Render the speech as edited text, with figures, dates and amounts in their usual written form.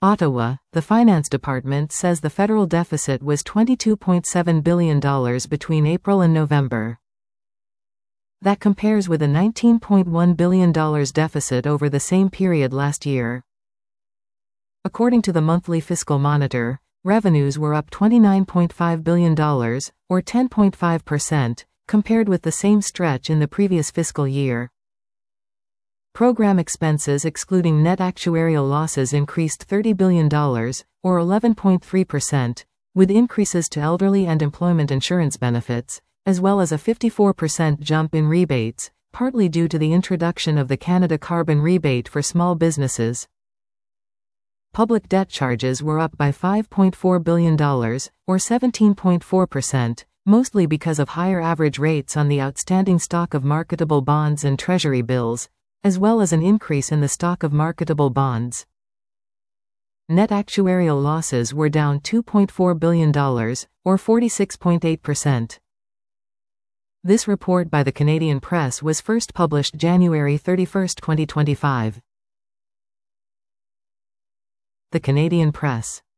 Ottawa, the Finance Department says the federal deficit was $22.7 billion between April and November. That compares with a $19.1 billion deficit over the same period last year. According to the Monthly Fiscal Monitor, revenues were up $29.5 billion, or 10.5%, compared with the same stretch in the previous fiscal year. Program expenses excluding net actuarial losses increased $30 billion, or 11.3%, with increases to elderly and employment insurance benefits, as well as a 54% jump in rebates, partly due to the introduction of the Canada Carbon Rebate for small businesses. Public debt charges were up by $5.4 billion, or 17.4%, mostly because of higher average rates on the outstanding stock of marketable bonds and treasury bills, as well as an increase in the stock of marketable bonds. Net actuarial losses were down $2.4 billion, or 46.8%. This report by the Canadian Press was first published January 31, 2025. The Canadian Press.